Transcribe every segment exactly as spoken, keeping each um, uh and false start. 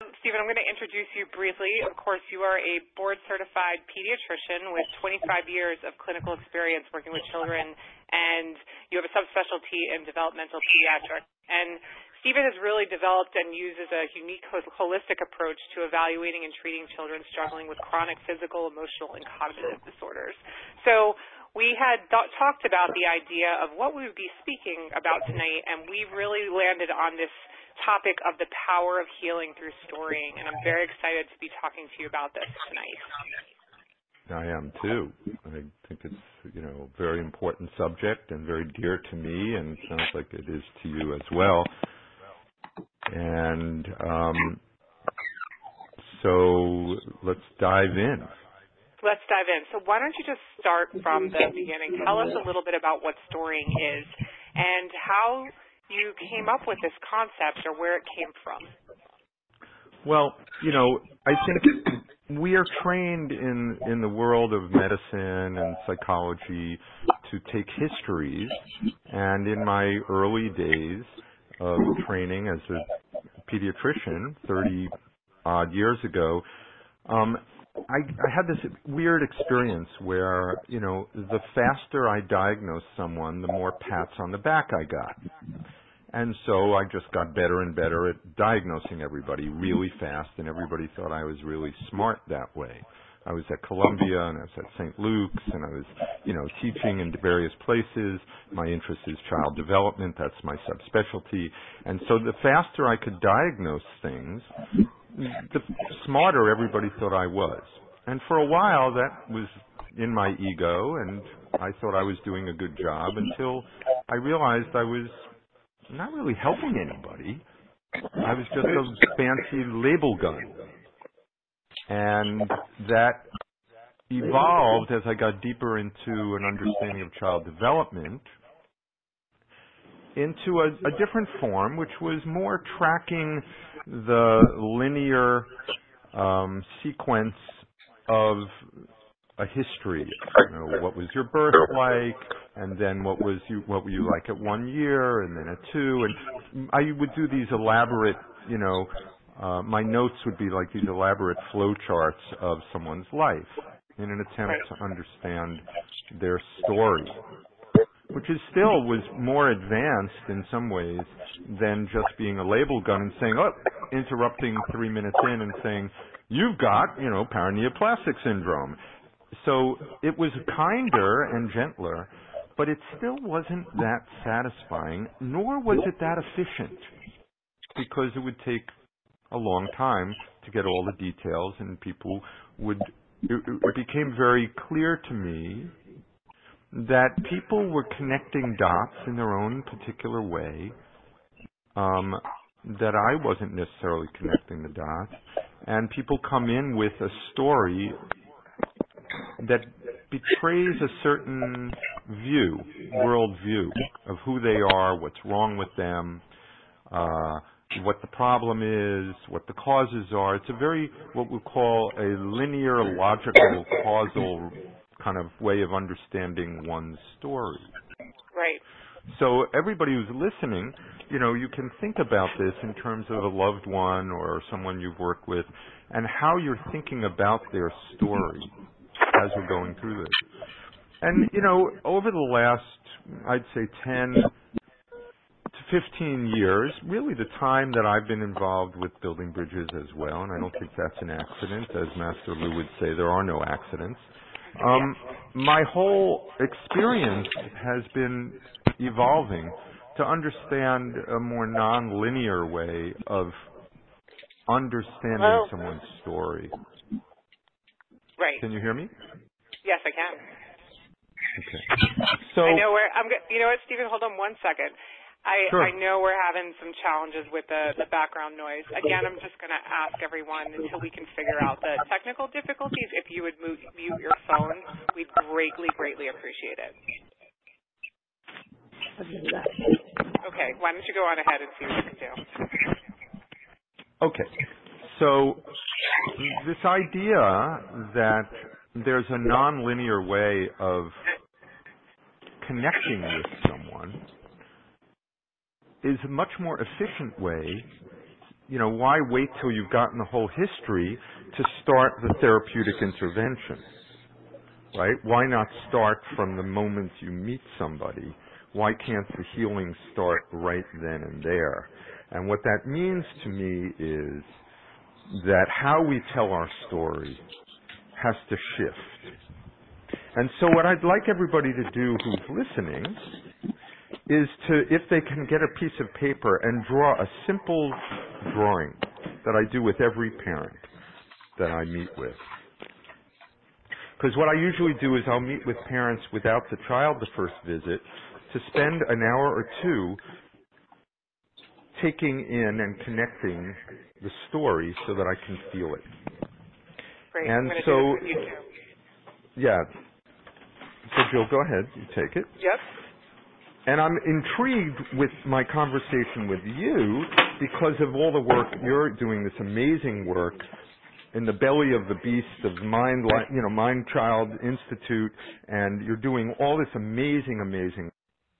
Stephen, I'm going to introduce you briefly. Of course, you are a board-certified pediatrician with twenty-five years of clinical experience working with children, and you have a subspecialty in developmental pediatrics. And Stephen has really developed and uses a unique holistic approach to evaluating and treating children struggling with chronic physical, emotional, and cognitive disorders. So we had th- talked about the idea of what we would be speaking about tonight, and we really landed on this topic of the power of healing through storying, and I'm very excited to be talking to you about this tonight. I am too. I think it's, you know, a very important subject and very dear to me, and it sounds like it is to you as well. And um, so let's dive in. Let's dive in. So why don't you just start from the beginning? Tell us a little bit about what storying is and how you came up with this concept or where it came from. Well, you know, I think we are trained in, in the world of medicine and psychology to take histories, and in my early days of training as a pediatrician thirty odd years ago, um, I, I had this weird experience where, you know, the faster I diagnosed someone, the more pats on the back I got. And so I just got better and better at diagnosing everybody really fast, and everybody thought I was really smart that way. I was at Columbia, and I was at Saint Luke's, and I was, you know, teaching in various places. My interest is child development. That's my subspecialty. And so the faster I could diagnose things, the smarter everybody thought I was. And for a while, that was in my ego, and I thought I was doing a good job until I realized I was not really helping anybody. I was just a fancy label gun. And that evolved as I got deeper into an understanding of child development into a, a different form, which was more tracking the linear um, sequence of a history. You know, what was your birth like, and then what was you what were you like at one year, and then at two, and I would do these elaborate, you know, uh, my notes would be like these elaborate flow charts of someone's life in an attempt to understand their story, which is still was more advanced in some ways than just being a label gun and saying, oh, interrupting three minutes in and saying, you've got, you know, paraneoplastic syndrome. So it was kinder and gentler, but it still wasn't that satisfying, nor was it that efficient, because it would take a long time to get all the details, and people would, it, it became very clear to me that people were connecting dots in their own particular way, um, that I wasn't necessarily connecting the dots, and people come in with a story that betrays a certain view, world view of who they are, what's wrong with them, uh, what the problem is, what the causes are. It's a very, what we call a linear, logical, causal kind of way of understanding one's story. Right. So everybody who's listening, you know, you can think about this in terms of a loved one or someone you've worked with and how you're thinking about their story as we're going through this. And, you know, over the last, I'd say ten to fifteen years, really the time that I've been involved with building bridges as well, and I don't think that's an accident. As Master Lu would say, there are no accidents. Um, my whole experience has been evolving to understand a more non-linear way of understanding Hello? someone's story. Right. Can you hear me? Yes, I can. Okay. So I know where I'm. You know what, Stephen? Hold on one second. I, sure. I know we're having some challenges with the, the background noise. Again, I'm just going to ask everyone until we can figure out the technical difficulties. If you would mute, mute your phone, we'd greatly, greatly appreciate it. Okay. Why don't you go on ahead and see what you can do? Okay. So this idea that there's a nonlinear way of connecting with someone is a much more efficient way you know, why wait till you've gotten the whole history to start the therapeutic intervention, right? Why not start from the moment you meet somebody? Why can't the healing start right then and there? And what that means to me is that how we tell our story has to shift. And so what I'd like everybody to do who's listening is to, if they can get a piece of paper and draw a simple drawing that I do with every parent that I meet with. Because what I usually do is I'll meet with parents without the child the first visit to spend an hour or two taking in and connecting the story so that I can feel it. Great. And I'm so, do this with you too. yeah. So Jill, go ahead. You take it. Yep. And I'm intrigued with my conversation with you because of all the work you're doing, this amazing work in the belly of the beast of Mind, you know, Mind Child Institute, and you're doing all this amazing, amazing.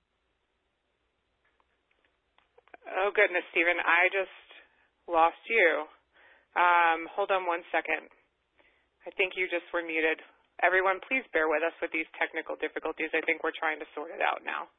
Oh goodness, Stephen, I just lost you. Um, hold on one second. I think you just were muted. Everyone, please bear with us with these technical difficulties. I think we're trying to sort it out now.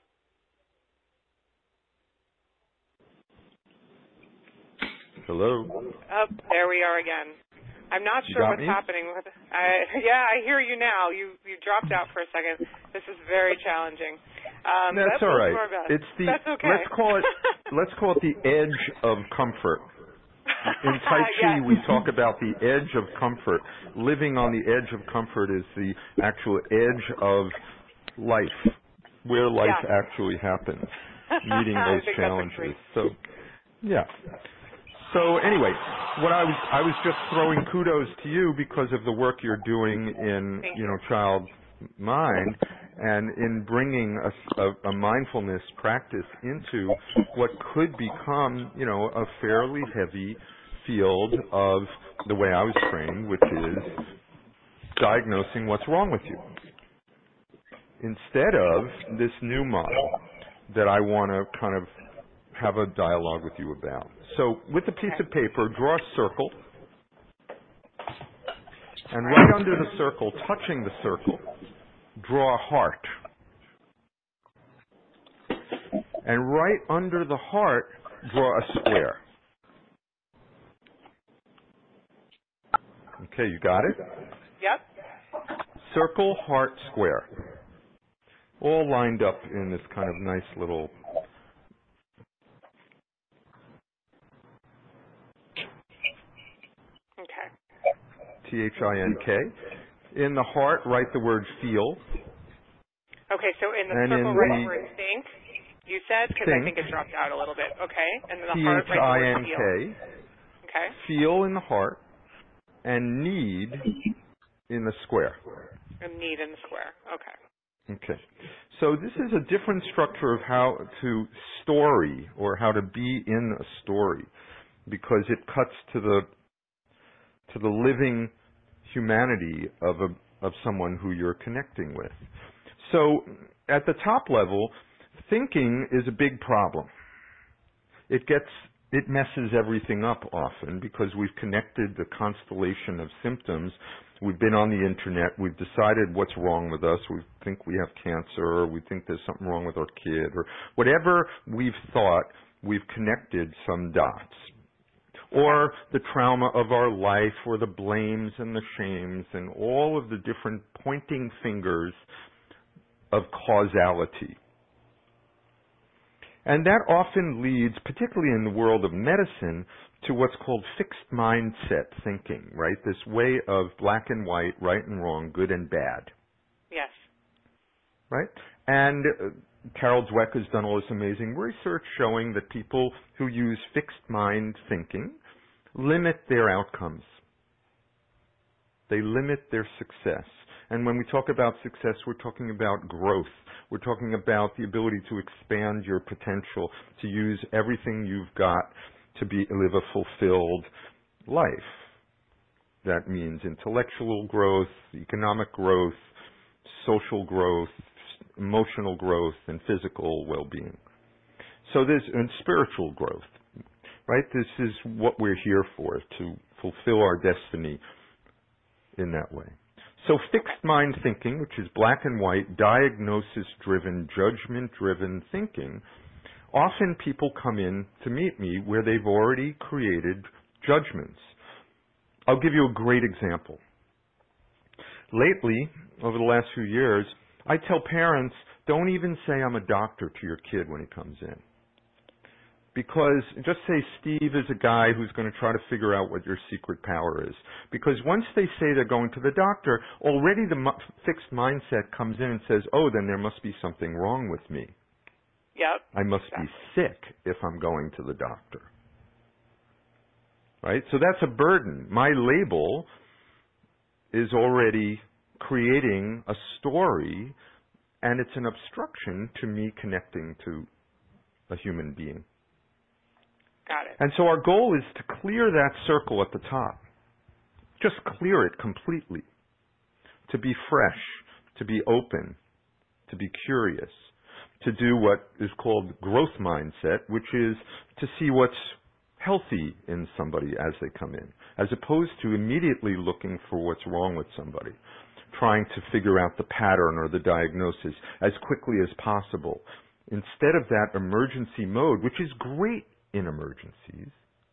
Hello? Oh, there we are again. I'm not You sure got what's me? happening. With, I, yeah, I hear you now. You you dropped out for a second. This is very challenging. Um, That's all right. It's the That's okay. let's call it let's call it the edge of comfort. In Tai Chi, yes. we talk about the edge of comfort. Living on the edge of comfort is the actual edge of life, where life Yeah. actually happens, meeting those I think challenges. So, yeah. So anyway, what I was I was just throwing kudos to you because of the work you're doing in Thank you know child mind and in bringing a, a, a mindfulness practice into what could become you know a fairly heavy field of the way I was trained, which is diagnosing what's wrong with you, instead of this new model that I want to kind of have a dialogue with you about. So with a piece of paper, draw a circle, and right under the circle, touching the circle, draw a heart. And right under the heart, draw a square. Okay, you got it? Yep. Circle, heart, square. All lined up in this kind of nice little Okay. T H I N K. In the heart, write the word feel. Okay, so in the And circle, in write the the word think, you said, because I think it dropped out a little bit. Okay, and then the T heart, H write I the N word feel. K. Okay. Feel in the heart, and need in the square. And need in the square. Okay. Okay. So this is a different structure of how to story or how to be in a story, because it cuts to the to the living humanity of a of someone who you're connecting with. So at the top level, thinking is a big problem. It gets it messes everything up often because we've connected the constellation of symptoms. We've been on the internet. We've decided what's wrong with us. We think we have cancer, or we think there's something wrong with our kid, or whatever we've thought, we've connected some dots. Or the trauma of our life, or the blames and the shames, and all of the different pointing fingers of causality. And that often leads, particularly in the world of medicine, to what's called fixed mindset thinking, right? This way of black and white, right and wrong, good and bad. Yes. Right? And uh, Carol Dweck has done all this amazing research showing that people who use fixed mind thinking limit their outcomes. They limit their success. And when we talk about success, we're talking about growth. We're talking about the ability to expand your potential, to use everything you've got to be live a fulfilled life. That means intellectual growth, economic growth, social growth, emotional growth, and physical well-being. So there's and spiritual growth. right? This is what we're here for, to fulfill our destiny in that way. So fixed mind thinking, which is black and white, diagnosis-driven, judgment-driven thinking, often people come in to meet me where they've already created judgments. I'll give you a great example. Lately, over the last few years, I tell parents, don't even say I'm a doctor to your kid when he comes in. Because just say Steve is a guy who's going to try to figure out what your secret power is. Because once they say they're going to the doctor, already the mu- fixed mindset comes in and says, oh, then there must be something wrong with me. Yep. I must exactly. be sick if I'm going to the doctor. Right? So that's a burden. My label is already creating a story, and it's an obstruction to me connecting to a human being. Got it. And so our goal is to clear that circle at the top. Just clear it completely. To be fresh, to be open, to be curious, to do what is called growth mindset, which is to see what's healthy in somebody as they come in, as opposed to immediately looking for what's wrong with somebody, trying to figure out the pattern or the diagnosis as quickly as possible. Instead of that emergency mode, which is great in emergencies.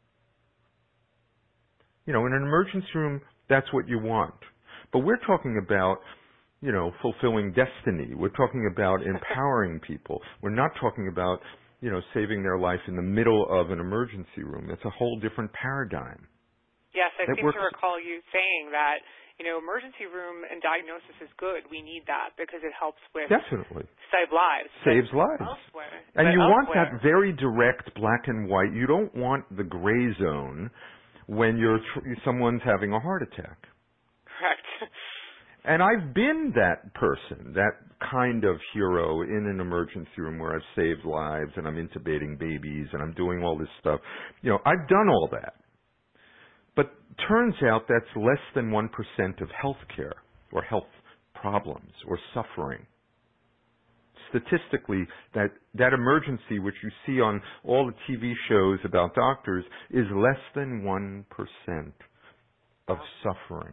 You know, in an emergency room, that's what you want. But we're talking about, you know, fulfilling destiny. We're talking about empowering people. We're not talking about, you know, saving their life in the middle of an emergency room. It's a whole different paradigm. Yes, I that seem works. to recall you saying that, you know, emergency room and diagnosis is good. We need that because it helps with Definitely. save lives. Saves lives. Elsewhere, and you elsewhere. want that very direct black and white. You don't want the gray zone when you're tr- someone's having a heart attack. Correct. And I've been that person, that kind of hero in an emergency room where I've saved lives and I'm intubating babies and I'm doing all this stuff. You know, I've done all that. But turns out that's less than one percent of health care or health problems or suffering. Statistically, that, that emergency, which you see on all the T V shows about doctors, is less than one percent of suffering.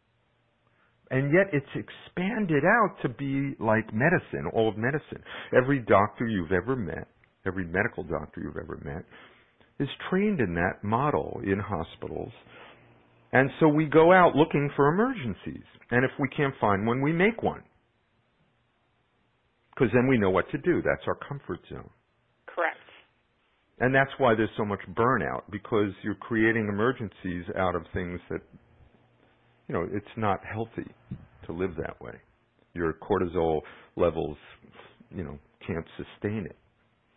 And yet it's expanded out to be like medicine, all of medicine. Every doctor you've ever met, every medical doctor you've ever met, is trained in that model in hospitals. And so we go out looking for emergencies. And if we can't find one, we make one. Because then we know what to do. That's our comfort zone. Correct. And that's why there's so much burnout, because you're creating emergencies out of things that, you know, it's not healthy to live that way. Your cortisol levels, you know, can't sustain it.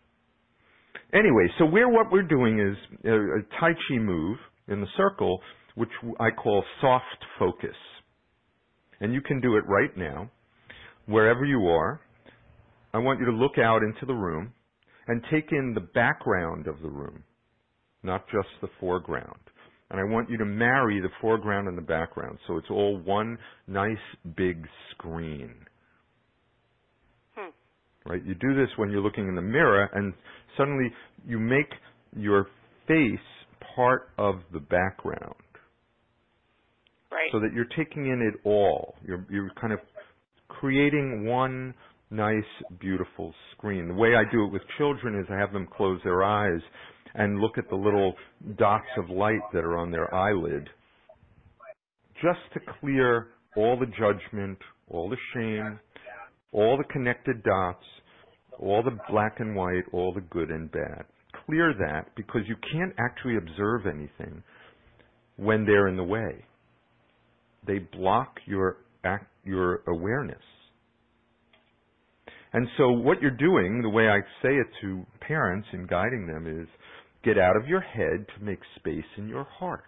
Anyway, so we're, what we're doing is a, a Tai Chi move in the circle, which I call soft focus. And you can do it right now, wherever you are. I want you to look out into the room and take in the background of the room, not just the foreground. And I want you to marry the foreground and the background so it's all one nice big screen. Hmm. Right? You do this when you're looking in the mirror, and suddenly you make your face part of the background. Right. So that you're taking in it all. You're, you're kind of creating one nice, beautiful screen. The way I do it with children is I have them close their eyes and look at the little dots of light that are on their eyelid, just to clear all the judgment, all the shame, all the connected dots, all the black and white, all the good and bad. Clear that, because you can't actually observe anything when they're in the way. They block your act, your awareness. And so what you're doing, the way I say it to parents in guiding them, is get out of your head to make space in your heart.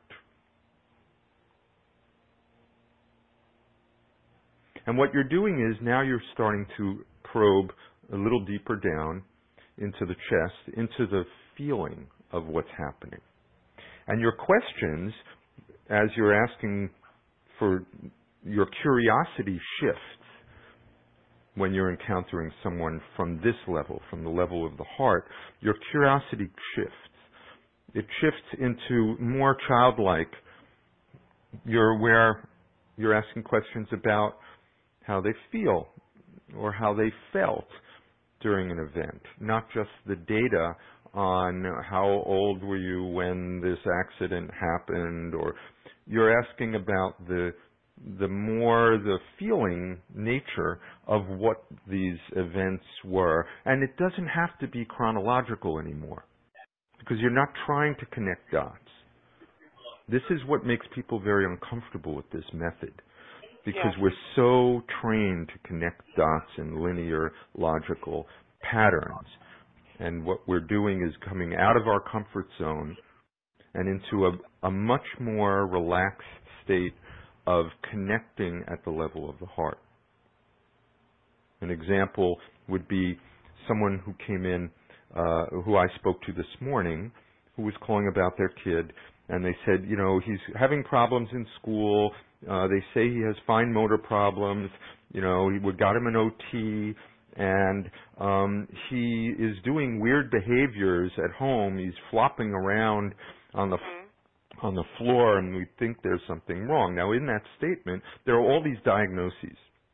And what you're doing is now you're starting to probe a little deeper down into the chest, into the feeling of what's happening. And your questions, as you're asking for your curiosity shifts when you're encountering someone from this level, from the level of the heart, your curiosity shifts. it shifts into more childlike. You're aware, you're asking questions about how they feel or how they felt during an event, not just the data on how old were you when this accident happened, or you're asking about the the more the feeling nature of what these events were. And it doesn't have to be chronological anymore, because you're not trying to connect dots. This is what makes people very uncomfortable with this method, because yeah. we're so trained to connect dots in linear, logical patterns. And what we're doing is coming out of our comfort zone and into a, a much more relaxed state of connecting at the level of the heart. An example would be someone who came in, uh, who I spoke to this morning, who was calling about their kid, and they said, you know, he's having problems in school. Uh, they say he has fine motor problems. You know, we got him an O T, and um, he is doing weird behaviors at home. He's flopping around on the mm-hmm. on the floor, and we think there's something wrong. Now, in that statement, there are all these diagnoses.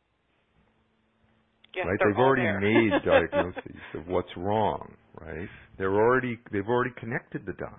Yes, right? they're They've all already there. made diagnoses of what's wrong, right? They're already they've already connected the dots.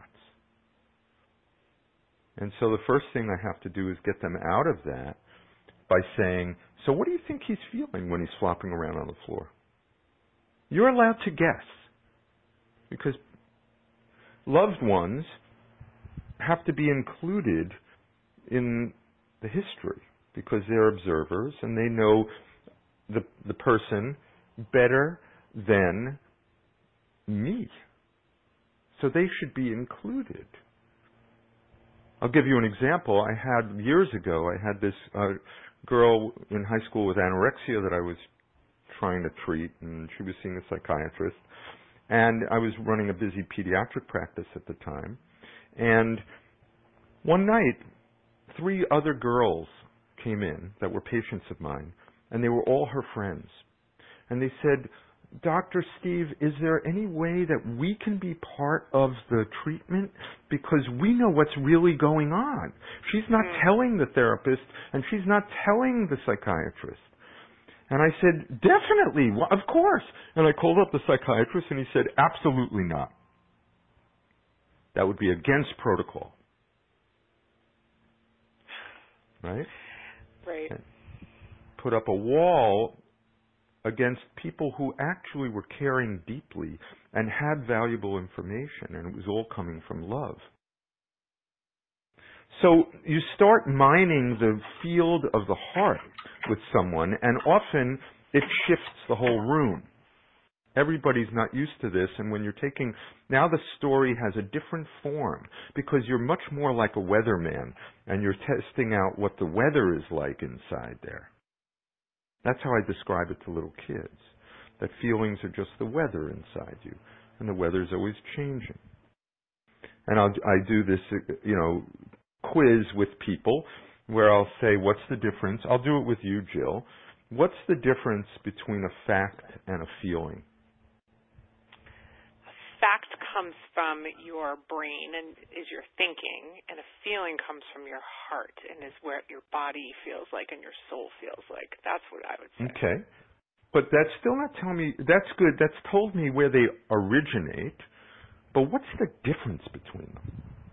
And so the first thing I have to do is get them out of that by saying, so what do you think he's feeling when he's flopping around on the floor? You're allowed to guess, because loved ones have to be included in the history, because they're observers and they know the the person better than me. So they should be included. I'll give you an example. I had, years ago, I had this uh, girl in high school with anorexia that I was trying to treat, and she was seeing a psychiatrist. And I was running a busy pediatric practice at the time. And one night, three other girls came in that were patients of mine, and they were all her friends. And they said, Doctor Steve, is there any way that we can be part of the treatment? Because we know what's really going on. She's not mm. telling the therapist, and she's not telling the psychiatrist. And I said, definitely, well, of course. And I called up the psychiatrist, and he said, absolutely not. That would be against protocol. Right? Right. And put up a wall against people who actually were caring deeply and had valuable information, and it was all coming from love. So you start mining the field of the heart with someone, and often it shifts the whole room. Everybody's not used to this, and when you're taking, now the story has a different form, because you're much more like a weatherman, and you're testing out what the weather is like inside there. That's how I describe it to little kids, that feelings are just the weather inside you, and the weather's always changing. And I'll, I do this, you know, quiz with people where I'll say, what's the difference? I'll do it with you, Jill. What's the difference between a fact and a feeling? A fact comes from your brain and is your thinking, and a feeling comes from your heart and is where your body feels like and your soul feels like. That's what I would say. Okay. But that's still not telling me, that's good, that's told me where they originate, but what's the difference between them?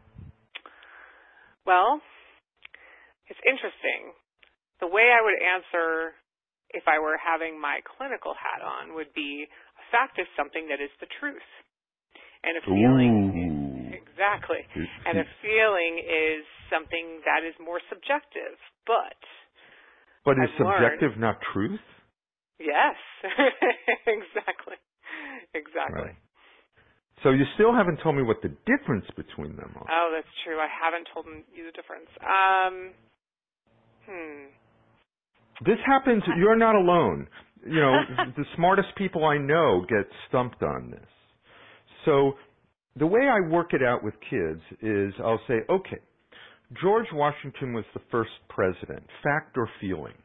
Well, it's interesting. The way I would answer if I were having my clinical hat on would be, a fact is something that is the truth. And a feeling, Ooh. exactly, and a feeling is something that is more subjective, but But is I've subjective learned, not truth? Yes, exactly, exactly. Right. So you still haven't told me what the difference between them are. Oh, that's true. I haven't told you the difference. Um, hmm. This happens, you're not alone. You know, the smartest people I know get stumped on this. So the way I work it out with kids is I'll say, okay, George Washington was the first president. Fact or feeling?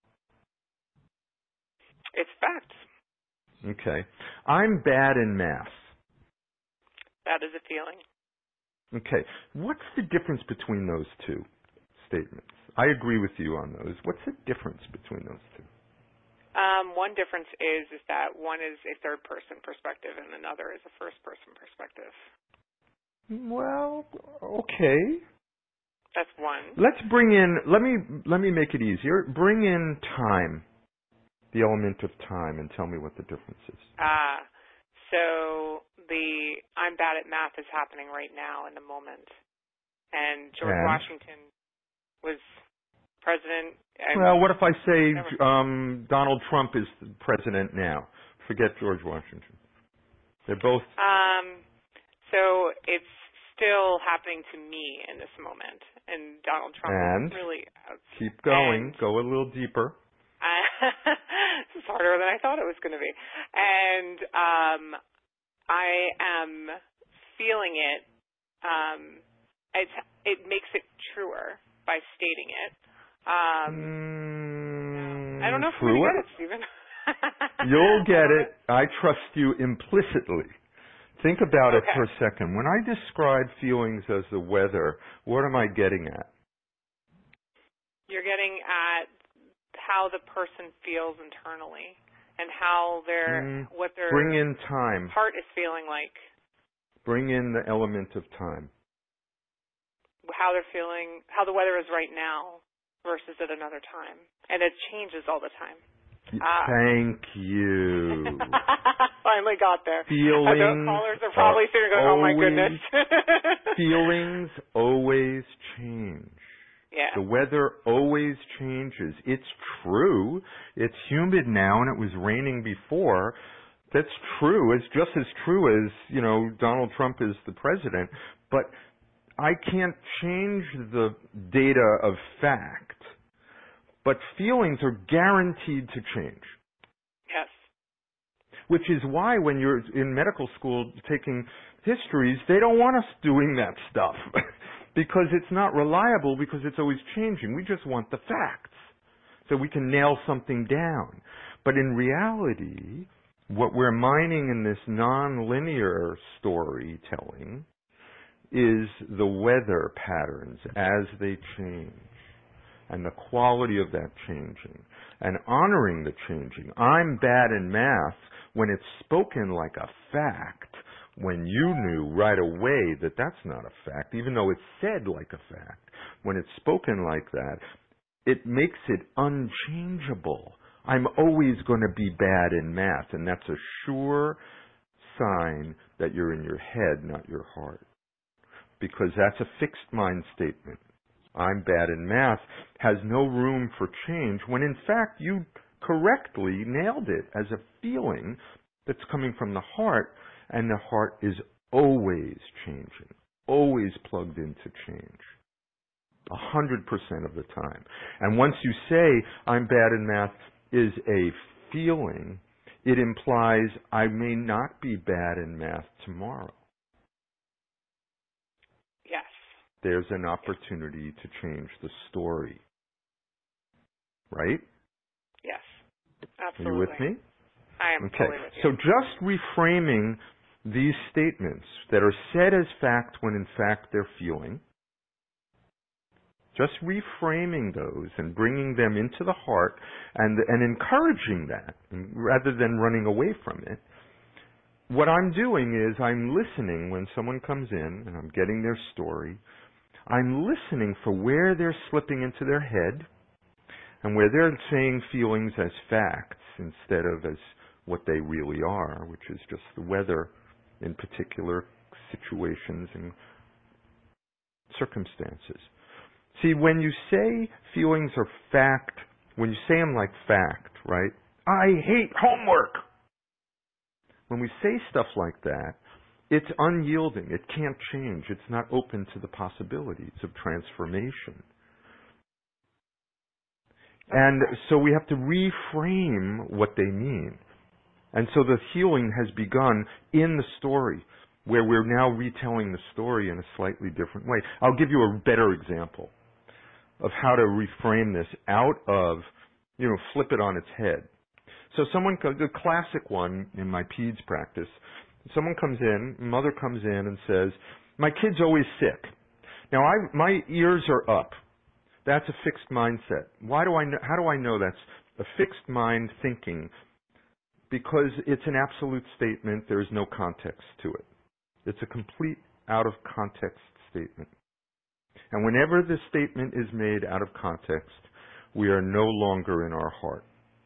It's fact. Okay. I'm bad in math. That is a feeling. Okay. What's the difference between those two statements? I agree with you on those. What's the difference between those two? Um, one difference is is that one is a third-person perspective and another is a first-person perspective. Well, okay. That's one. Let's bring in. Let me let me make it easier. Bring in time, the element of time, and tell me what the difference is. Ah, so the I'm bad at math is happening right now in the moment, and George And? Washington was president. And Well, what if I say um, Donald Trump is the president now? Forget George Washington. They're both. Um, so it's still happening to me in this moment, and Donald Trump And is really out. Keep going. And, Go a little deeper. Uh, this is harder than I thought it was going to be, and um, I am feeling it. Um, it's, it makes it truer by stating it. Um, mm, I don't know if truer? I'm going to get it, Stephen. You'll get it. I trust you implicitly. Think about okay. it for a second. When I describe feelings as the weather, what am I getting at? You're getting at how the person feels internally and how their Mm, what their bring in time. heart is feeling like. Bring in the element of time. How they're feeling, how the weather is right now versus at another time. And it changes all the time. Ah. Thank you. Finally got there. Feelings I know callers are probably sitting there going, oh my goodness. Feelings always change. Yeah. The weather always changes. It's true. It's humid now and it was raining before. That's true. It's just as true as, you know, Donald Trump is the president. But I can't change the data of fact. But feelings are guaranteed to change. Yes. Which is why when you're in medical school taking histories, they don't want us doing that stuff. Because it's not reliable, because it's always changing. We just want the facts so we can nail something down. But in reality, what we're mining in this nonlinear storytelling is the weather patterns as they change and the quality of that changing and honoring the changing. I'm bad in math when it's spoken like a fact, when you knew right away that that's not a fact, even though it's said like a fact. When it's spoken like that, it makes it unchangeable. I'm always going to be bad in math, and that's a sure sign that you're in your head, not your heart. Because that's a fixed mind statement. I'm bad in math has no room for change, when in fact you correctly nailed it as a feeling that's coming from the heart, and the heart is always changing, always plugged into change, a hundred percent of the time. And once you say, I'm bad in math is a feeling, it implies I may not be bad in math tomorrow. Yes. There's an opportunity to change the story. Right? Yes. Absolutely. Are you with me? I am okay. totally with you. So just reframing these statements that are said as fact when in fact they're feeling, just reframing those and bringing them into the heart and, and encouraging that rather than running away from it. What I'm doing is I'm listening when someone comes in and I'm getting their story. I'm listening for where they're slipping into their head and where they're saying feelings as facts instead of as what they really are, which is just the weather in particular situations and circumstances. See, when you say feelings are fact, when you say them like fact, right? I hate homework. When we say stuff like that, it's unyielding. It can't change. It's not open to the possibilities of transformation. And so we have to reframe what they mean. And so the healing has begun in the story, where we're now retelling the story in a slightly different way. I'll give you a better example of how to reframe this out of, you know, flip it on its head. So someone, the classic one in my peds practice, someone comes in, mother comes in and says, My kid's always sick. Now, I, my ears are up. That's a fixed mindset. Why do I know, how do I know that's a fixed mind thinking? Because it's an absolute statement. There is no context to it. It's a complete out of context statement. And whenever the statement is made out of context, we are no longer in our heart.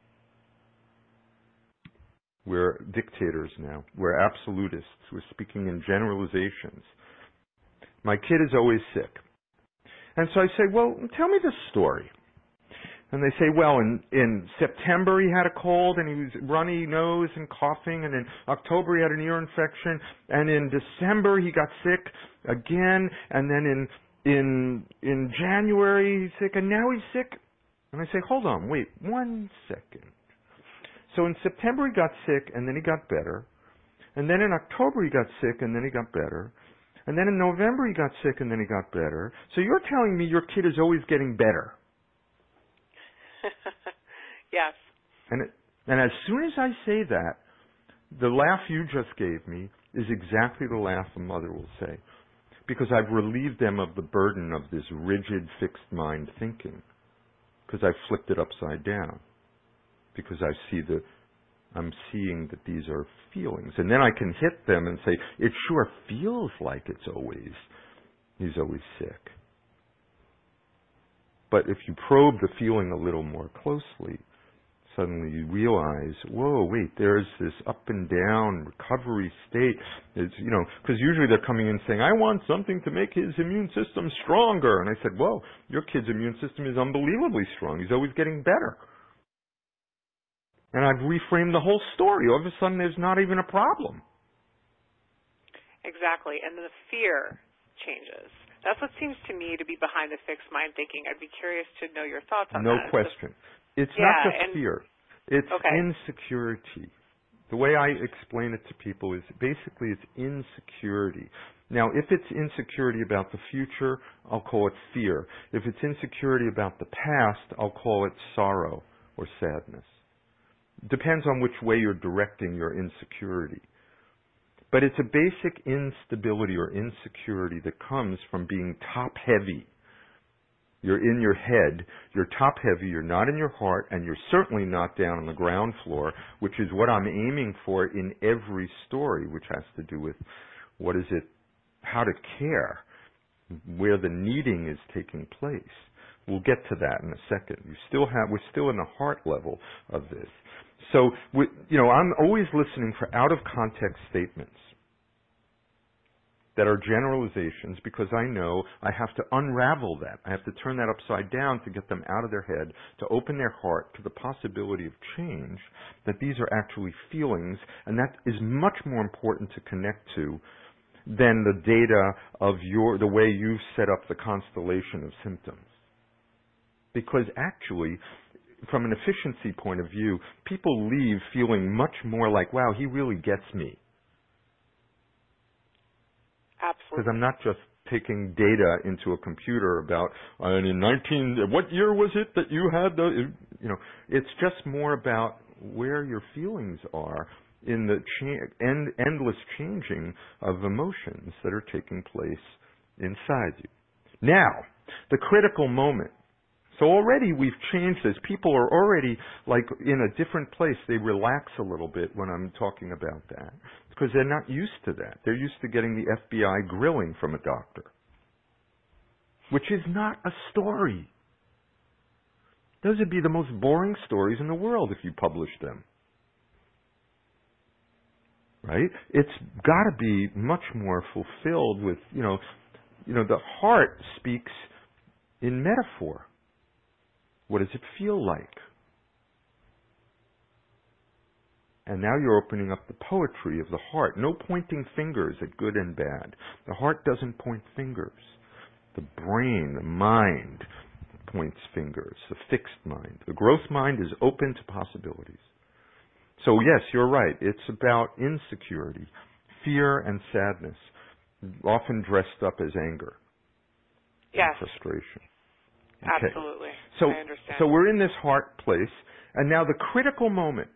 We're dictators now. We're absolutists. We're speaking in generalizations. My kid is always sick. And so I say, well, tell me the story. And they say, well, in, in September he had a cold and he was runny nose and coughing, and in October he had an ear infection, and in December he got sick again, and then in in in January he's sick, and now he's sick. And I say, hold on, wait one second. So in September he got sick, and then he got better, and then in October he got sick, and then he got better, and then in November he got sick, and then he got better. So you're telling me your kid is always getting better? Yes. And it, and as soon as I say that, the laugh you just gave me is exactly the laugh a mother will say, because I've relieved them of the burden of this rigid, fixed mind thinking, because I've flipped it upside down, because I see the, I'm seeing that these are feelings, and then I can hit them and say, it sure feels like it's always, he's always sick. But if you probe the feeling a little more closely, suddenly you realize, whoa, wait, there's this up and down recovery state. It's, you know, because usually they're coming in saying, I want something to make his immune system stronger. And I said, whoa, your kid's immune system is unbelievably strong. He's always getting better. And I've reframed the whole story. All of a sudden, there's not even a problem. Exactly. And the fear changes. That's what seems to me to be behind the fixed mind thinking. I'd be curious to know your thoughts on no that. No question. It's yeah, not just and, fear. It's okay. insecurity. The way I explain it to people is basically it's insecurity. Now, if it's insecurity about the future, I'll call it fear. If it's insecurity about the past, I'll call it sorrow or sadness. Depends on which way you're directing your insecurity. But it's a basic instability or insecurity that comes from being top-heavy. You're in your head, you're top-heavy, you're not in your heart, and you're certainly not down on the ground floor, which is what I'm aiming for in every story, which has to do with what is it, how to care, where the needing is taking place. We'll get to that in a second. You still have, we're still in the heart level of this. So, we, you know, I'm always listening for out-of-context statements that are generalizations, because I know I have to unravel that. I have to turn that upside down to get them out of their head, to open their heart to the possibility of change, that these are actually feelings, and that is much more important to connect to than the data of your, the way you've set up the constellation of symptoms. Because actually, from an efficiency point of view, people leave feeling much more like, wow, he really gets me. Absolutely. Because I'm not just taking data into a computer about, uh, and in nineteen, what year was it that you had the, you know, it's just more about where your feelings are in the cha- end, endless changing of emotions that are taking place inside you. Now, the critical moment. So already we've changed this. People are already like in a different place. They relax a little bit when I'm talking about that because they're not used to that. They're used to getting the F B I grilling from a doctor, which is not a story. Those would be the most boring stories in the world if you published them. Right? It's got to be much more fulfilled with, you know, you know, the heart speaks in metaphor. What does it feel like? And now you're opening up the poetry of the heart. No pointing fingers at good and bad. The heart doesn't point fingers. The brain, the mind, points fingers. The fixed mind. The growth mind is open to possibilities. So yes, you're right. It's about insecurity, fear, and sadness, often dressed up as anger yes. and frustration. Okay. Absolutely. So, I understand. so we're in this heart place, and now the critical moment.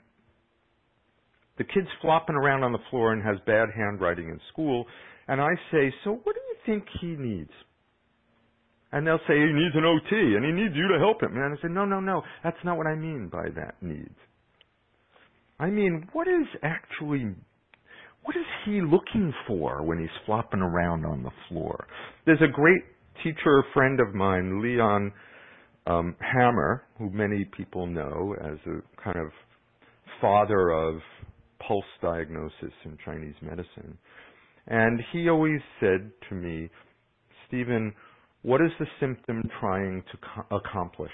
The kid's flopping around on the floor and has bad handwriting in school, and I say, so what do you think he needs? And they'll say, he needs an O T, and he needs you to help him. And I say, no, no, no, that's not what I mean by that needs. I mean, what is actually, what is he looking for when he's flopping around on the floor? There's a great teacher friend of mine, Leon um, Hammer, who many people know as a kind of father of pulse diagnosis in Chinese medicine. And he always said to me, Stephen, what is the symptom trying to co- accomplish?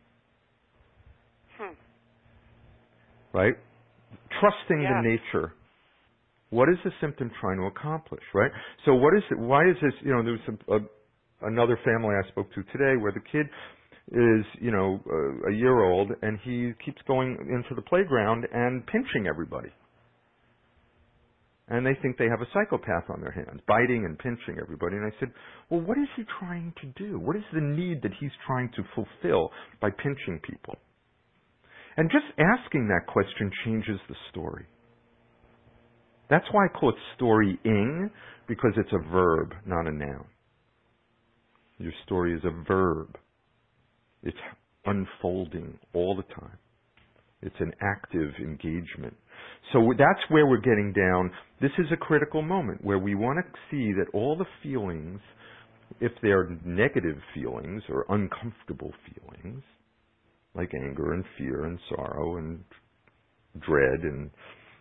Hmm. Right? Trusting yeah. the nature. What is the symptom trying to accomplish, right? So what is it, why is this, you know, there was a, a, another family I spoke to today where the kid is, you know, uh, a year old and he keeps going into the playground and pinching everybody. And they think they have a psychopath on their hands, biting and pinching everybody. And I said, well, what is he trying to do? What is the need that he's trying to fulfill by pinching people? And just asking that question changes the story. That's why I call it storying, because it's a verb, not a noun. Your story is a verb. It's unfolding all the time. It's an active engagement. So that's where we're getting down. This is a critical moment where we want to see that all the feelings, if they're negative feelings or uncomfortable feelings, like anger and fear and sorrow and dread, and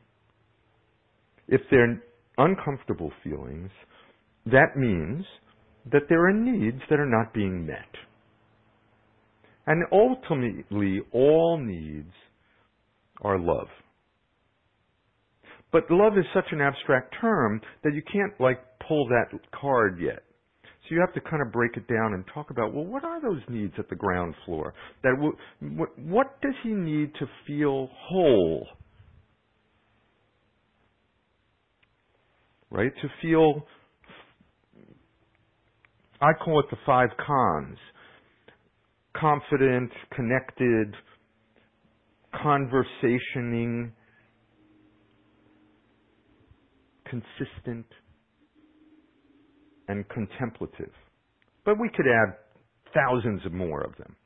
if they're uncomfortable feelings, that means that there are needs that are not being met. And ultimately, all needs are love. But love is such an abstract term that you can't, like, pull that card yet. So you have to kind of break it down and talk about, well, what are those needs at the ground floor? That w- what, what does he need to feel whole? Right? To feel, I call it the five cons. Confident, connected, conversationing, consistent, and contemplative. But we could add thousands of more of them.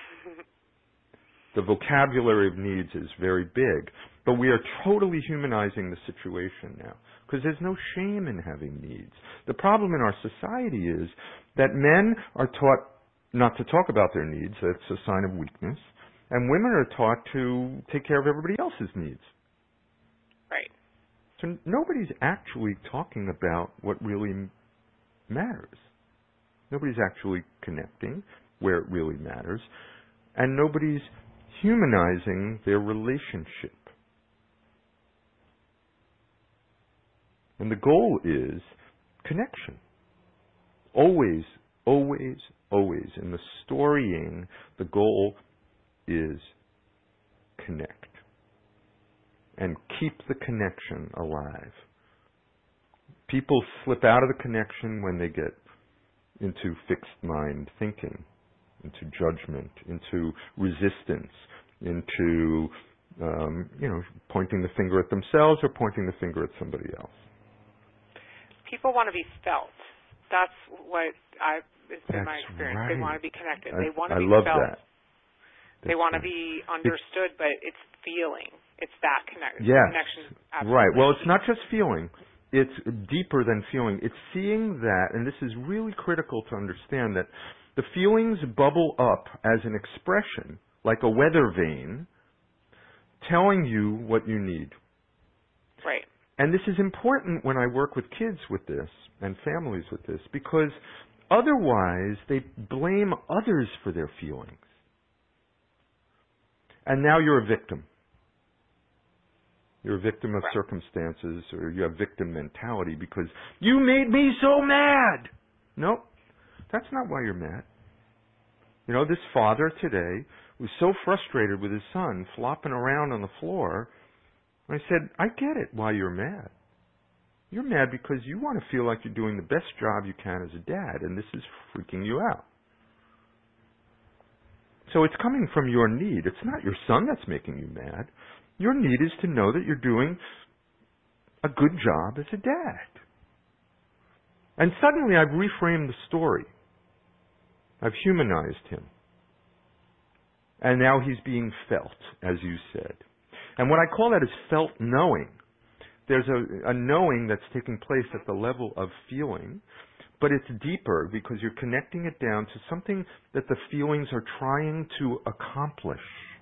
The vocabulary of needs is very big, but we are totally humanizing the situation now, because there's no shame in having needs. The problem in our society is that men are taught not to talk about their needs, that's a sign of weakness, and women are taught to take care of everybody else's needs. Right. So nobody's actually talking about what really matters. Nobody's actually connecting where it really matters, and nobody's humanizing their relationship. And the goal is connection. Always, always, always. In the storying, the goal is connect. And keep the connection alive. People slip out of the connection when they get into fixed mind thinking, into judgment, into resistance, into, um, you know, pointing the finger at themselves or pointing the finger at somebody else. People want to be felt. That's what I've, it's been That's my experience. right. They want to be connected. I, they want to I be love felt. that. They That's want right. to be understood, but it's feeling. It's that connect- yes. connection. Right. Well, it's not just feeling. It's deeper than feeling. It's seeing that, and this is really critical to understand, that the feelings bubble up as an expression, like a weather vane, telling you what you need. Right. And this is important when I work with kids with this and families with this, because otherwise they blame others for their feelings. And now you're a victim. You're a victim of right. circumstances, or you have victim mentality because you made me so mad. No, that's not why you're mad. You know, this father today was so frustrated with his son flopping around on the floor. I said, I get it why you're mad. You're mad because you want to feel like you're doing the best job you can as a dad, and this is freaking you out. So it's coming from your need. It's not your son that's making you mad. Your need is to know that you're doing a good job as a dad. And suddenly I've reframed the story. I've humanized him. And now he's being felt, as you said. And what I call that is felt knowing. There's a, a knowing that's taking place at the level of feeling, but it's deeper because you're connecting it down to something that the feelings are trying to accomplish.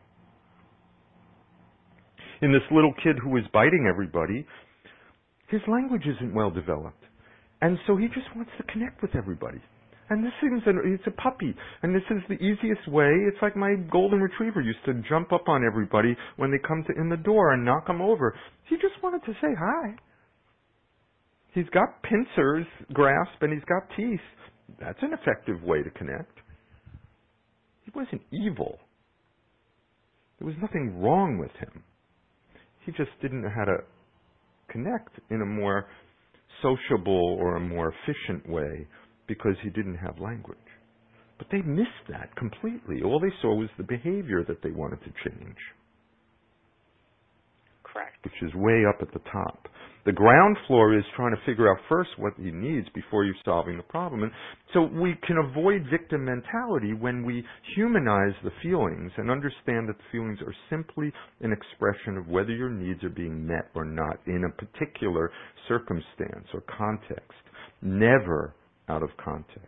In this little kid who was biting everybody, his language isn't well developed. And so he just wants to connect with everybody. And this thing's an, it's a puppy. And this is the easiest way. It's like my golden retriever used to jump up on everybody when they come to in the door and knock them over. He just wanted to say hi. He's got pincers, grasp, and he's got teeth. That's an effective way to connect. He wasn't evil. There was nothing wrong with him. He just didn't know how to connect in a more sociable or a more efficient way because he didn't have language. But they missed that completely. All they saw was the behavior that they wanted to change. Correct. Which is way up at the top. The ground floor is trying to figure out first what he needs before you're solving the problem. And so we can avoid victim mentality when we humanize the feelings and understand that the feelings are simply an expression of whether your needs are being met or not in a particular circumstance or context. Never out of context.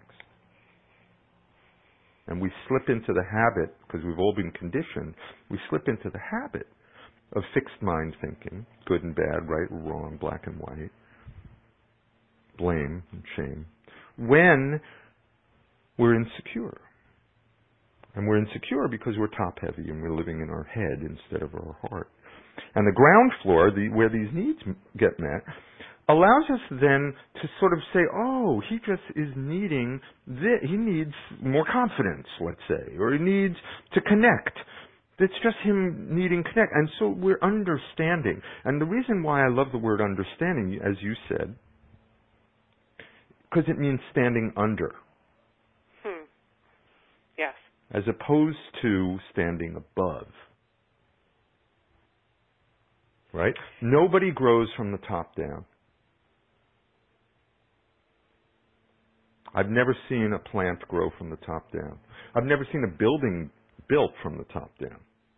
And we slip into the habit, because we've all been conditioned, we slip into the habit of fixed mind thinking, good and bad, right or wrong, black and white, blame and shame, when we're insecure. And we're insecure because we're top-heavy and we're living in our head instead of our heart. And the ground floor, the, where these needs get met, allows us then to sort of say, oh, he just is needing this. He needs more confidence, let's say, or he needs to connect. It's just him needing connect. And so we're understanding. And the reason why I love the word understanding, as you said, because it means standing under. Hmm. Yes. As opposed to standing above. Right? Nobody grows from the top down. I've never seen a plant grow from the top down. I've never seen a building built from the top down.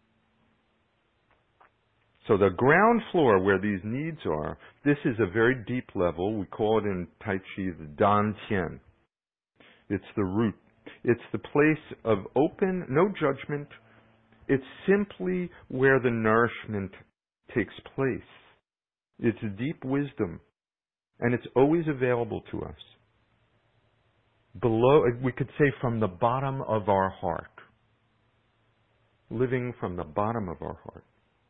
So the ground floor where these needs are, this is a very deep level. We call it in Tai Chi the Dan Tian. It's the root. It's the place of open, no judgment. It's simply where the nourishment takes place. It's deep wisdom. And it's always available to us. Below, we could say from the bottom of our heart. Living from the bottom of our heart.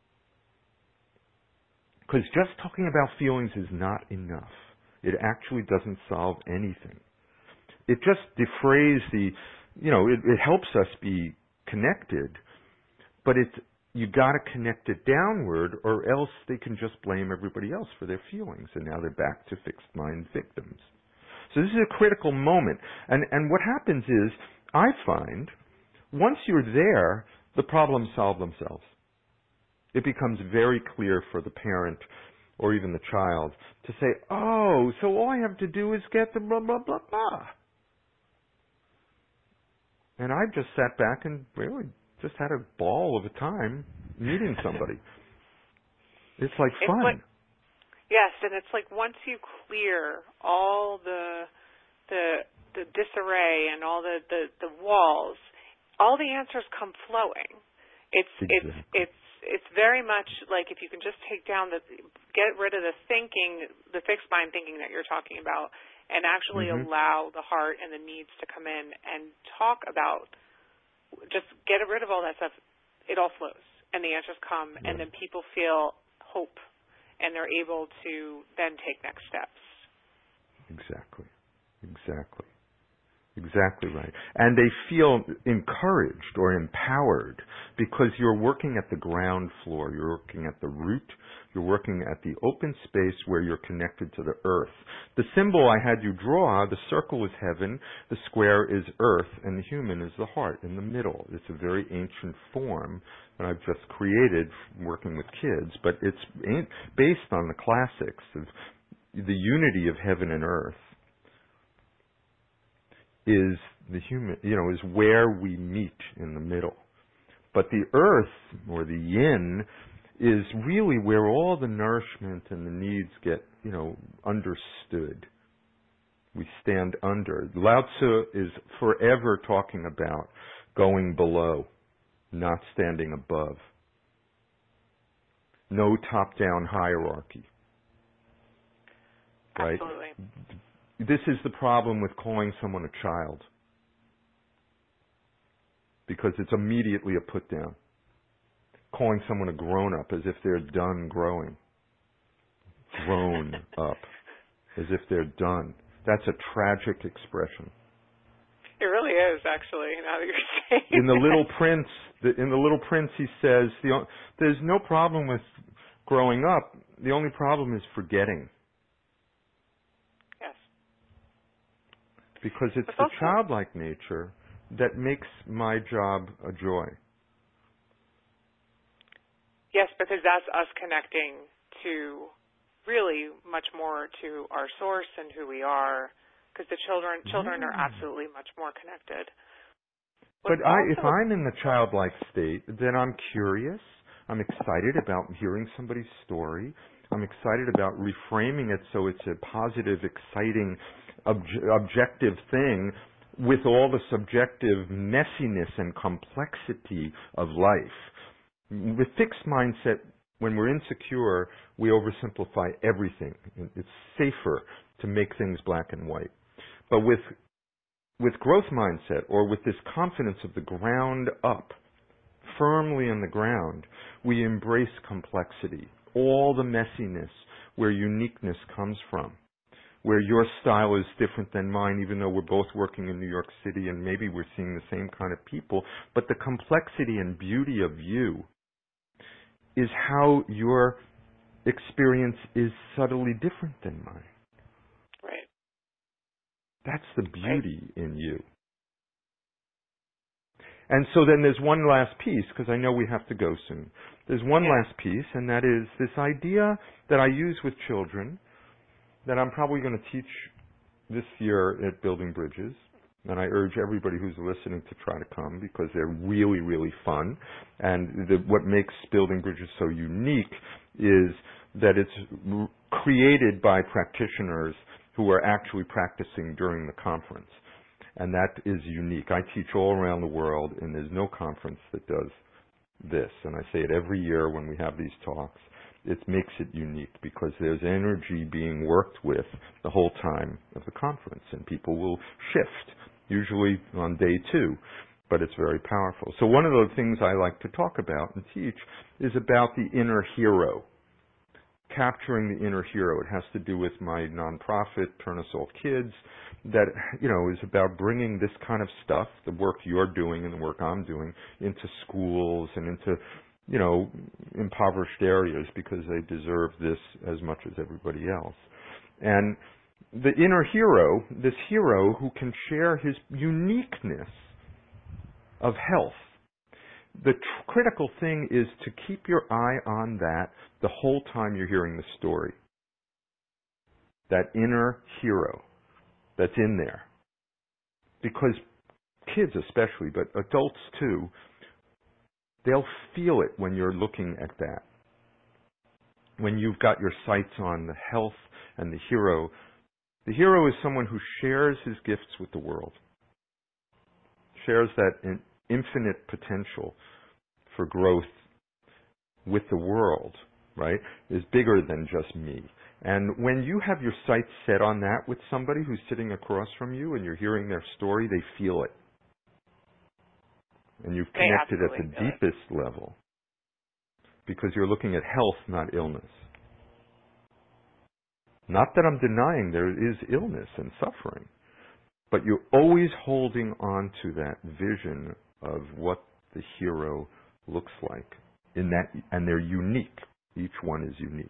Because just talking about feelings is not enough. It actually doesn't solve anything. It just defrays the, you know, it, it helps us be connected, but it's, you gotta connect it downward or else they can just blame everybody else for their feelings and now they're back to fixed mind victims. So this is a critical moment. And, and what happens is, I find, once you're there, the problems solve themselves. It becomes very clear for the parent or even the child to say, oh, so all I have to do is get the blah, blah, blah, blah. And I just sat back and really just had a ball of a time meeting somebody. It's like it's fun. Like, yes, and it's like once you clear all the the the disarray and all the, the, the walls, all the answers come flowing. It's exactly. it's it's it's very much like if you can just take down the, get rid of the thinking, the fixed mind thinking that you're talking about, and actually mm-hmm. allow the heart and the needs to come in and talk about, just get rid of all that stuff, it all flows, and the answers come, yeah. and then people feel hope, and they're able to then take next steps. Exactly. Exactly. Exactly right. And they feel encouraged or empowered because you're working at the ground floor. You're working at the root. You're working at the open space where you're connected to the earth. The symbol I had you draw, the circle is heaven, the square is earth, and the human is the heart in the middle. It's a very ancient form that I've just created working with kids, but it's based on the classics of the unity of heaven and earth. is the human, you know, is where we meet in the middle. But the earth, or the yin, is really where all the nourishment and the needs get, you know, understood. We stand under. Lao Tzu is forever talking about going below, not standing above. No top-down hierarchy. Right? Absolutely. This is the problem with calling someone a child, because it's immediately a put-down. Calling someone a grown-up as if they're done growing. Grown up. As if they're done. That's a tragic expression. It really is, actually, now that you're saying In the that. Little Prince, the, in the Little Prince, he says, the, there's no problem with growing up. The only problem is forgetting. Yes. Because it's But the also, childlike nature that makes my job a joy. yes, because that's us connecting to really much more to our source and who we are, because the children children Yeah. are absolutely much more connected. But What's I, also, if I'm in the childlike state, then I'm curious. I'm excited about hearing somebody's story. I'm excited about reframing it so it's a positive, exciting, obj- objective thing with all the subjective messiness and complexity of life. With fixed mindset, when we're insecure, we oversimplify everything. It's safer to make things black and white. But with with growth mindset, or with this confidence of the ground up, firmly in the ground, we embrace complexity, all the messiness where uniqueness comes from, where your style is different than mine, even though we're both working in New York City and maybe we're seeing the same kind of people. But the complexity and beauty of you is how your experience is subtly different than mine. right. That's the beauty right. in you. And so then there's one last piece, because I know we have to go soon. There's one yeah. last piece, and that is this idea that I use with children that I'm probably going to teach this year at Building Bridges. And I urge everybody who's listening to try to come, because they're really, really fun. And the, what makes Building Bridges so unique is that it's created by practitioners who are actually practicing during the conference. And that is unique. I teach all around the world, and there's no conference that does this. And I say it every year when we have these talks. It makes it unique because there's energy being worked with the whole time of the conference, and people will shift, usually on day two, but it's very powerful. So one of the things I like to talk about and teach is about the inner hero, capturing the inner hero. It has to do with my nonprofit, Turn Us All Kids, that, you know, is about bringing this kind of stuff, the work you're doing and the work I'm doing, into schools and into, you know, impoverished areas, because they deserve this as much as everybody else. And the inner hero, this hero who can share his uniqueness of health. The tr- critical thing is to keep your eye on that the whole time you're hearing the story. That inner hero that's in there. Because kids especially, but adults too, they'll feel it when you're looking at that. When you've got your sights on the health and the hero. The hero is someone who shares his gifts with the world. Shares that in infinite potential for growth with the world, right, is bigger than just me. And when you have your sights set on that with somebody who's sitting across from you and you're hearing their story, they feel it. And you've connected at the deepest level because you're looking at health, not illness. Not that I'm denying there is illness and suffering, but you're always holding on to that vision of what the hero looks like. In that, and they're unique. Each one is unique.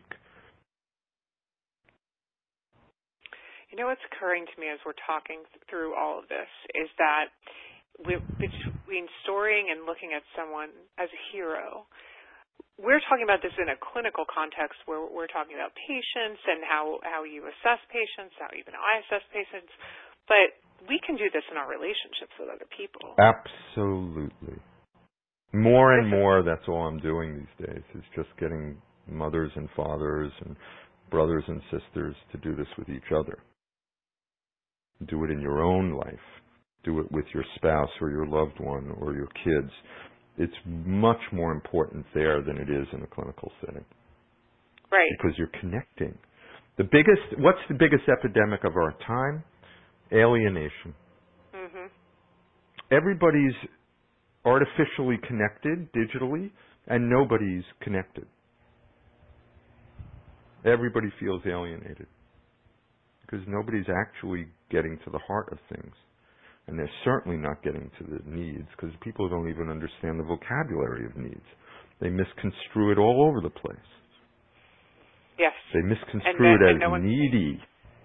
You know what's occurring to me as we're talking through all of this is that we, between storying and looking at someone as a hero, we're talking about this in a clinical context where we're talking about patients and how, how you assess patients, how even I assess patients. But we can do this in our relationships with other people. Absolutely. More and more, that's all I'm doing these days, is just getting mothers and fathers and brothers and sisters to do this with each other. Do it in your own life. Do it with your spouse or your loved one or your kids. It's much more important there than it is in a clinical setting. Right. Because you're connecting. The biggest, what's the biggest epidemic of our time? Alienation. Mm-hmm. Everybody's artificially connected digitally, and nobody's connected. Everybody feels alienated because nobody's actually getting to the heart of things. And they're certainly not getting to the needs because people don't even understand the vocabulary of needs. They misconstrue it all over the place. Yes. They misconstrue then, it as no needy.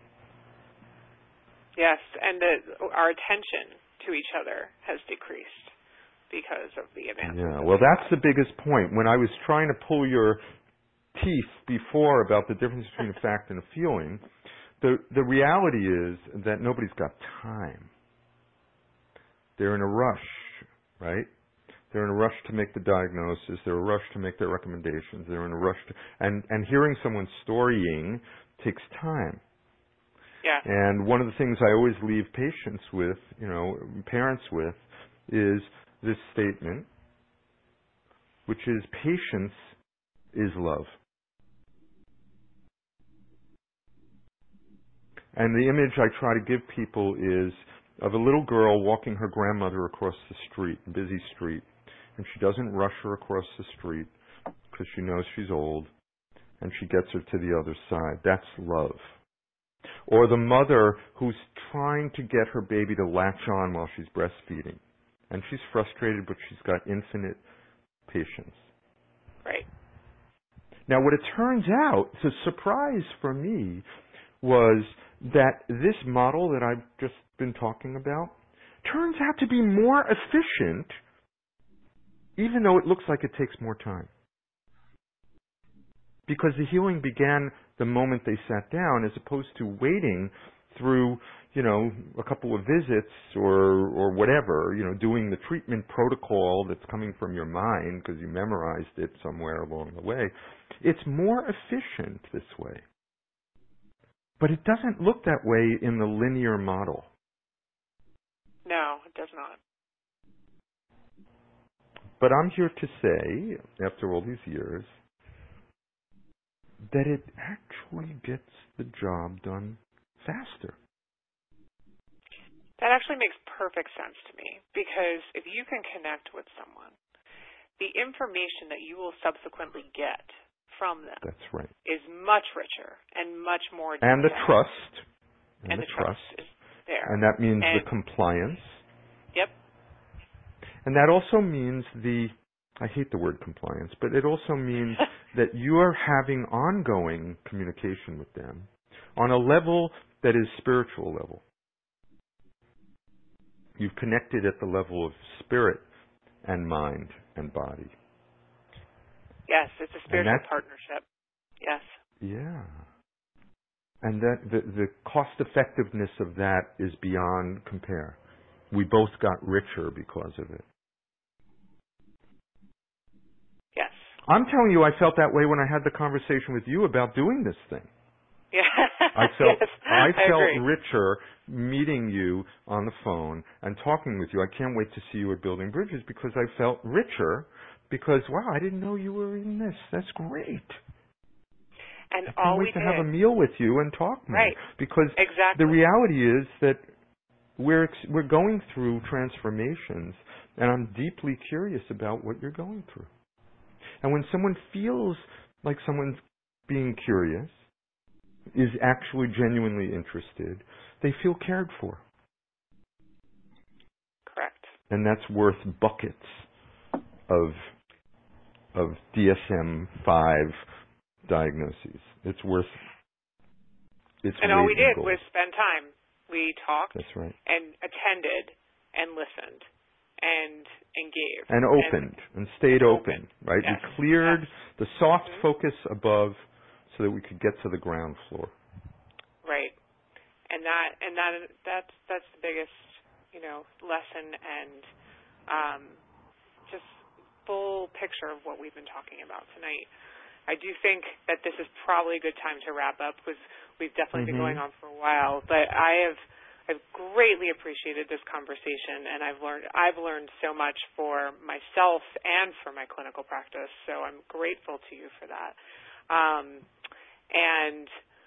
Yes, and the, our attention to each other has decreased because of the advances. Yeah, well, that's the biggest point. When I was trying to pull your teeth before about the difference between a fact and a feeling, the the reality is that nobody's got time. They're in a rush, right? They're in a rush to make the diagnosis. They're in a rush to make their recommendations. They're in a rush to, and, and hearing someone storying takes time. Yeah. And one of the things I always leave patients with, you know, parents with, is this statement, which is patience is love. And the image I try to give people is of a little girl walking her grandmother across the street, a busy street, and she doesn't rush her across the street because she knows she's old, and she gets her to the other side. That's love. Or the mother who's trying to get her baby to latch on while she's breastfeeding, and she's frustrated, but she's got infinite patience. Right. Now, what it turns out, the surprise for me, was that this model that I've just been talking about turns out to be more efficient, even though it looks like it takes more time. Because the healing began the moment they sat down, as opposed to waiting through, you know, a couple of visits or or whatever, you know, doing the treatment protocol that's coming from your mind because you memorized it somewhere along the way. It's more efficient this way. But it doesn't look that way in the linear model. No, it does not. But I'm here to say, after all these years, that it actually gets the job done faster. That actually makes perfect sense to me, because if you can connect with someone, the information that you will subsequently get from them That's right. is much richer and much more detailed. And the trust. And, and the, the trust. trust is there. And that means and, the compliance. Yep. And that also means the, I hate the word compliance, but it also means that you are having ongoing communication with them on a level that is spiritual level. You've connected at the level of spirit and mind and body. Yes, it's a spiritual partnership. Yes. Yeah. And that the, the cost effectiveness of that is beyond compare. We both got richer because of it. Yes. I'm telling you, I felt that way when I had the conversation with you about doing this thing. Yeah. I felt yes, I felt I agree. richer meeting you on the phone and talking with you. I can't wait to see you at Building Bridges because I felt richer because, wow, I didn't know you were in this. That's great. And I can't all wait we to did, have a meal with you and talk more. Right. Because exactly. the reality is that we're ex- we're going through transformations, and I'm deeply curious about what you're going through. And when someone feels like someone's being curious, is actually genuinely interested, they feel cared for. Correct. And that's worth buckets of of D S M five diagnoses. It's worth it's And all we did gold. was spend time. We talked That's right. and attended and listened and engaged. And opened and, and stayed and open, open. right? Yes. We cleared yes. the soft mm-hmm. focus above so that we could get to the ground floor. Right. And and that and that that's that's the biggest, you know, lesson and um, just full picture of what we've been talking about tonight. I do think that this is probably a good time to wrap up because we've definitely mm-hmm. been going on for a while. But I have I've greatly appreciated this conversation, and I've learned I've learned so much for myself and for my clinical practice. So I'm grateful to you for that. Um, and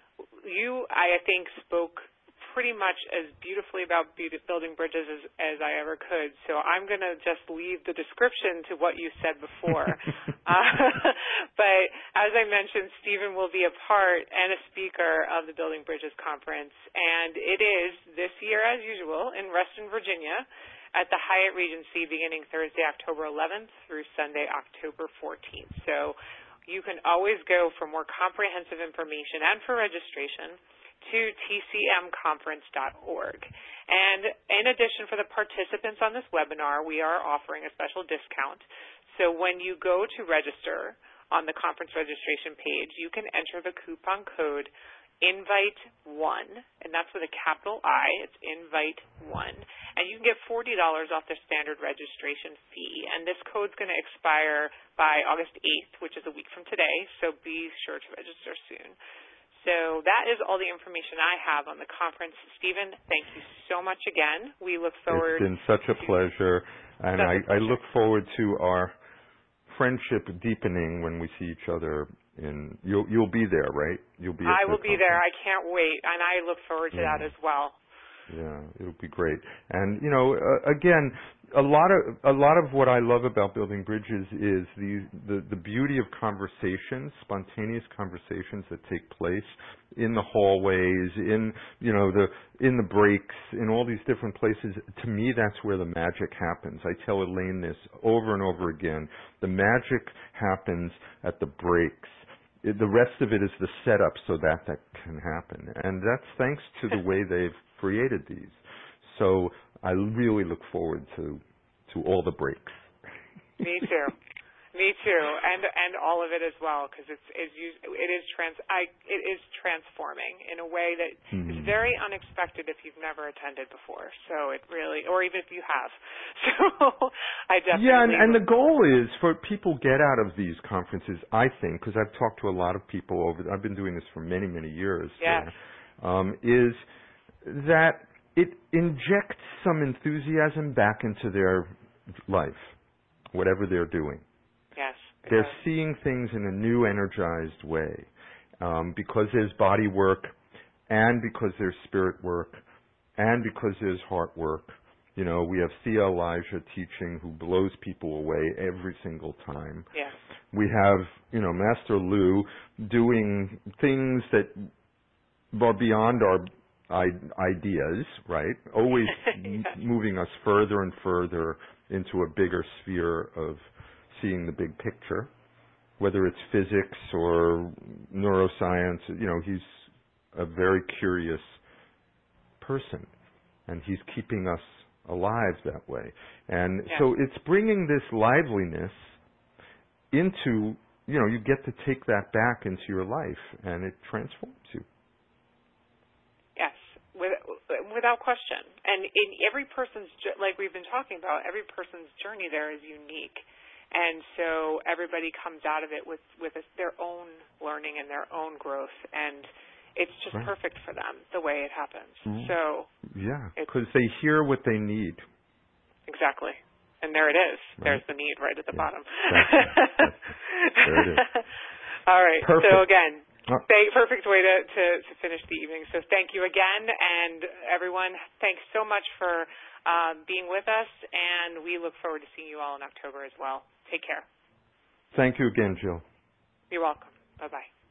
you, I think, spoke pretty much as beautifully about building bridges as, as I ever could. So I'm going to just leave the description to what you said before. uh, but as I mentioned, Stephen will be a part and a speaker of the Building Bridges Conference. And it is this year, as usual, in Reston, Virginia, at the Hyatt Regency beginning Thursday, October eleventh through Sunday, October fourteenth. So you can always go for more comprehensive information and for registration to T C M conference dot org. And in addition, for the participants on this webinar, we are offering a special discount. So when you go to register on the conference registration page, you can enter the coupon code invite one, and that's with a capital I. It's invite one. And you can get forty dollars off the standard registration fee. And this code's going to expire by August eighth, which is a week from today, so be sure to register soon. So that is all the information I have on the conference. Stephen, thank you so much again. We look forward. It's been such a pleasure, and I, pleasure. I look forward to our friendship deepening when we see each other. In you'll you'll be there, right? You'll be. At I the will be conference. there. I can't wait, and I look forward to yeah. that as well. Yeah, it'll be great. And you know, uh, again, a lot of a lot of what I love about building bridges is the, the the beauty of conversations, spontaneous conversations that take place in the hallways, in you know the in the breaks, in all these different places. To me, that's where the magic happens. I tell Elaine this over and over again. The magic happens at the breaks. It, the rest of it is the setup so that that can happen, and that's thanks to the way they've created these. So I really look forward to to all the breaks. Me too. Me too, and and all of it as well, because it's it's it is trans I it is transforming in a way that mm. is very unexpected if you've never attended before. So it really, or even if you have. So I definitely yeah, and, and the goal is for people get out of these conferences. I think, because I've talked to a lot of people over. I've been doing this for many many years. Yes. There, um, is that it injects some enthusiasm back into their life, whatever they're doing. Yes. They're seeing things in a new, energized way um, because there's body work and because there's spirit work and because there's heart work. You know, we have Thea Elijah teaching who blows people away every single time. Yes. We have, you know, Master Lou doing things that are beyond our ideas, right? Always yes. moving us further and further into a bigger sphere of seeing the big picture, whether it's physics or neuroscience. You know, he's a very curious person, and he's keeping us alive that way. And yeah. so it's bringing this liveliness into, you know, you get to take that back into your life, and it transforms you. Yes, with, without question. And in every person's, like we've been talking about, every person's journey there is unique. And so everybody comes out of it with, with a, their own learning and their own growth. And it's just right. perfect for them, the way it happens. Mm-hmm. So yeah, because they hear what they need. Exactly. And there it is. Right. There's the need right at the yeah. bottom. There it is. All right. Perfect. So again, Uh, perfect way to, to, to finish the evening. So thank you again, and everyone, thanks so much for um, being with us, and we look forward to seeing you all in October as well. Take care. Thank you again, Jill. You're welcome. Bye-bye.